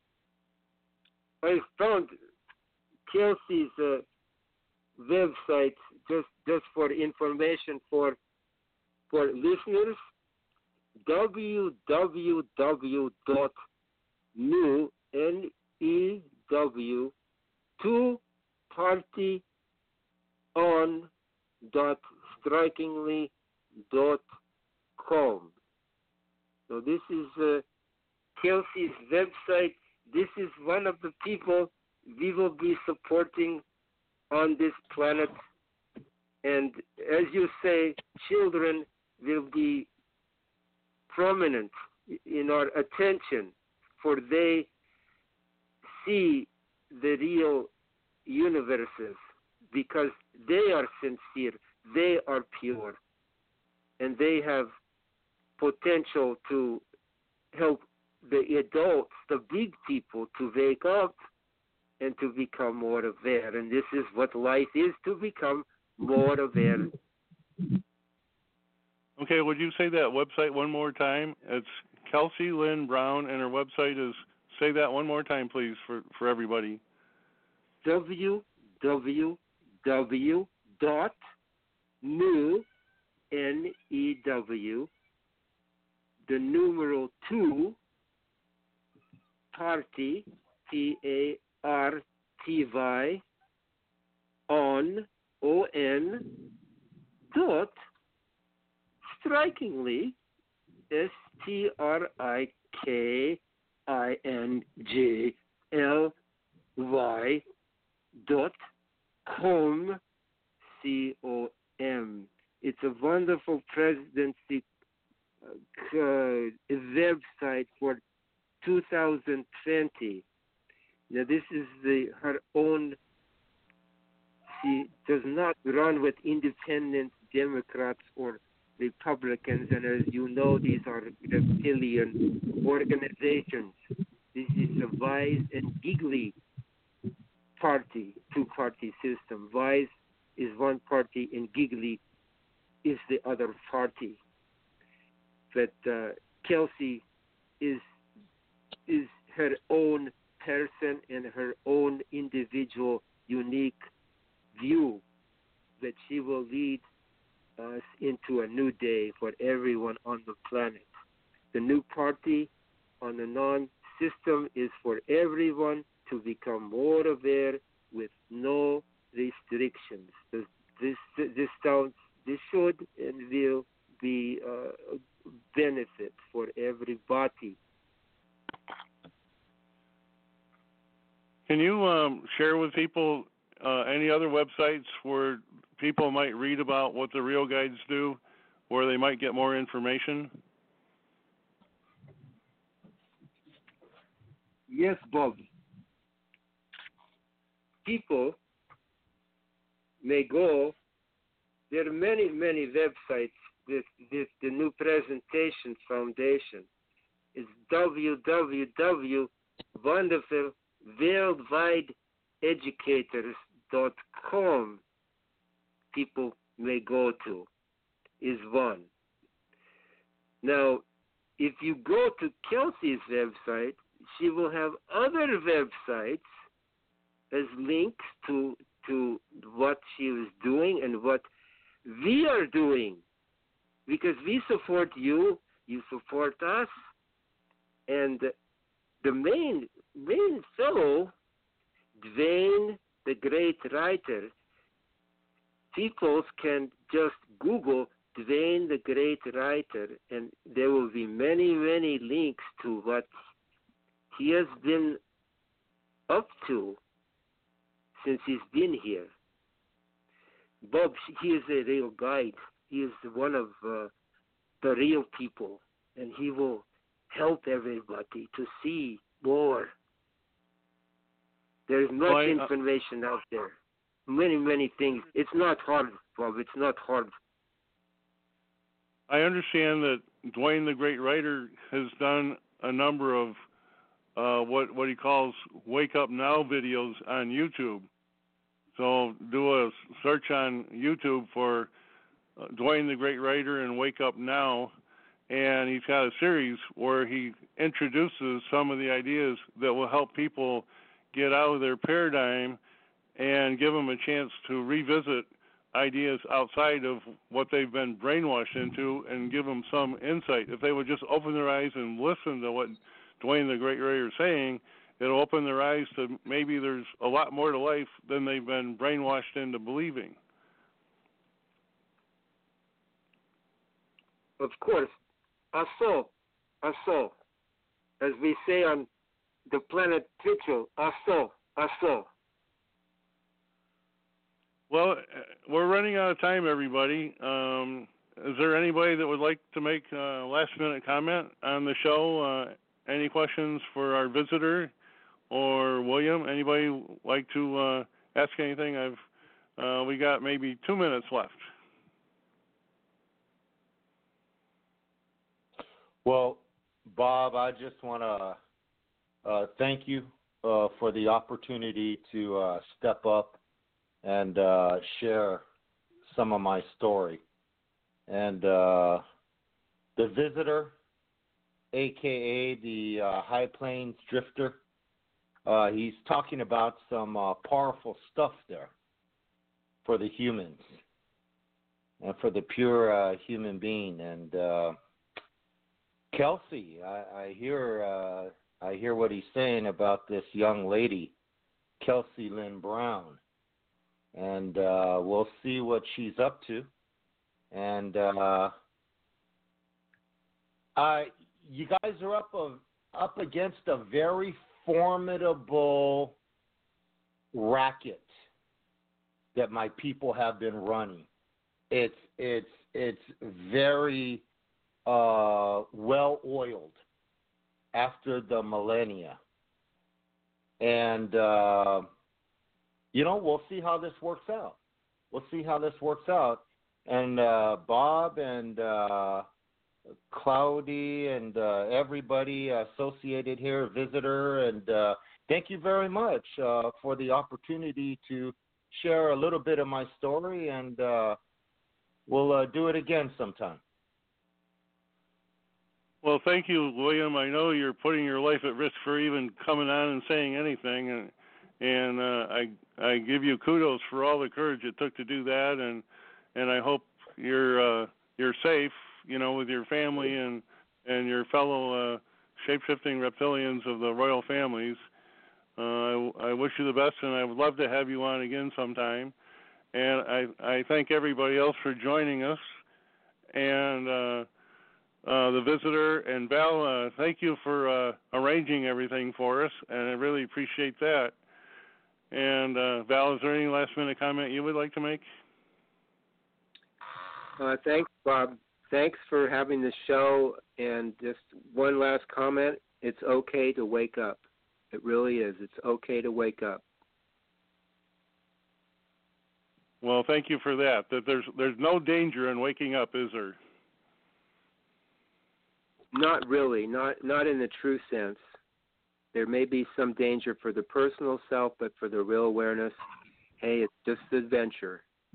I found Kelsey's uh, website just just for information for for listeners. w w w dot new n e w two party on dot strikingly dot com. So this is uh, Kelsey's website. This is one of the people we will be supporting on this planet. And as you say, children will be prominent in our attention, for they see the real universes because they are sincere, they are pure, and they have potential to help the adults, the big people, to wake up and to become more aware. And this is what life is, to become more aware. Okay, would you say that website one more time? It's Kelsey Lynn Brown, and her website is, say that one more time, please, for, for everybody. w w w dot new, N E W, the numeral two, party, T A R T Y, on, O N, dot, strikingly, S T R I K I N G L Y, dot, com, C O M. It's a wonderful presidency uh, website for two thousand twenty. Now, this is the her own. She does not run with independent Democrats or Republicans, and as you know, these are reptilian organizations. This is a Wise and Giggly party, two-party system. Wise is one party, and Giggly is the other party. But uh, Kelsey is is her own person and her own individual, unique view that she will lead us into a new day for everyone on the planet. The new party on the non-system is for everyone to become more aware with no restrictions. This this this sounds this should and will be uh, a benefit for everybody. Can you um, share with people uh, any other websites where people might read about what the Real Guides do, where they might get more information? Yes, Bob. People may go, there are many, many websites. This, this, the New Presentation Foundation is w w w dot wonderful worldwide educators dot com. People may go to, is one. Now, if you go to Kelsey's website, she will have other websites as links to to what she is doing and what we are doing. Because we support you, you support us, and the main main fellow, Dwayne, the great writer, people can just Google Dwayne, the great writer, and there will be many, many links to what he has been up to since he's been here. Bob, he is a real guide. He is one of uh, the real people, and he will help everybody to see more. There is much well, I, information out there. many, many things. It's not hard, Bob. It's not hard. I understand that Dwayne the Great Writer has done a number of uh, what what he calls Wake Up Now videos on YouTube. So do a search on YouTube for uh, Dwayne the Great Writer and Wake Up Now, and he's got a series where he introduces some of the ideas that will help people get out of their paradigm and give them a chance to revisit ideas outside of what they've been brainwashed into and give them some insight. If they would just open their eyes and listen to what Dwayne the Great Writer is saying, it'll open their eyes to maybe there's a lot more to life than they've been brainwashed into believing. Of course. Aso, aso. As we say on the planet Twitchell, aso, aso. Well, we're running out of time, everybody. Um, is there anybody that would like to make a last-minute comment on the show? Uh, any questions for our visitor or William? Anybody like to uh, ask anything? I've uh, we got maybe two minutes left. Well, Bob, I just want to uh, thank you uh, for the opportunity to uh, step up and uh, share some of my story. And uh, the visitor, a k a the uh, High Plains Drifter, uh, he's talking about some uh, powerful stuff there for the humans and for the pure uh, human being. And uh, Kelsey, I, I hear uh, I hear what he's saying about this young lady, Kelsey Lynn Brown. And uh, we'll see what she's up to. And uh, I, you guys are up of, up against a very formidable racket that my people have been running. It's it's it's very uh, well oiled after the millennia, and. Uh, You know, we'll see how this works out. We'll see how this works out. And uh, Bob and uh, Cloudy and uh, everybody associated here, visitor, and uh, thank you very much uh, for the opportunity to share a little bit of my story, and uh, we'll uh, do it again sometime. Well, thank you, William. I know you're putting your life at risk for even coming on and saying anything, and And uh, I I give you kudos for all the courage it took to do that, and and I hope you're uh, you're safe, you know, with your family and and your fellow uh, shape-shifting reptilians of the royal families. Uh, I, I wish you the best, and I would love to have you on again sometime. And I I thank everybody else for joining us, and uh, uh, the visitor and Val. Uh, thank you for uh, arranging everything for us, and I really appreciate that. And uh, Val, is there any last-minute comment you would like to make? Uh, thanks, Bob. Thanks for having the show. And just one last comment. It's okay to wake up. It really is. It's okay to wake up. Well, thank you for that. That there's there's no danger in waking up, is there? Not really. Not not in the true sense. There may be some danger for the personal self, but for the real awareness, hey, it's just adventure.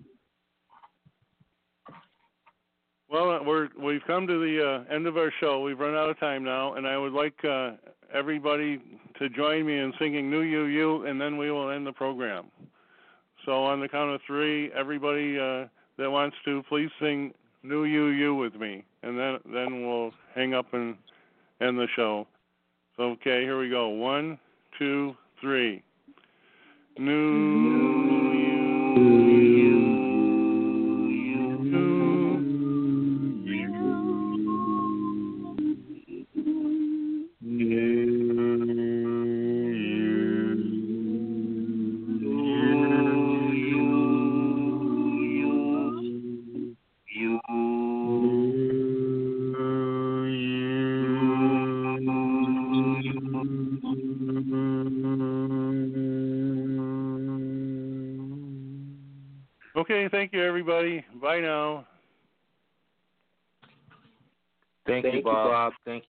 Well, we're, we've come to the uh, end of our show. We've run out of time now, and I would like uh, everybody to join me in singing New You You, and then we will end the program. So on the count of three, everybody uh, that wants to, please sing New You You with me, and then, then we'll hang up and end the show. Okay, here we go. One, two, three. New Okay, thank you, everybody. Bye now. Thank, Thank you, you, Bob. Bob. Thank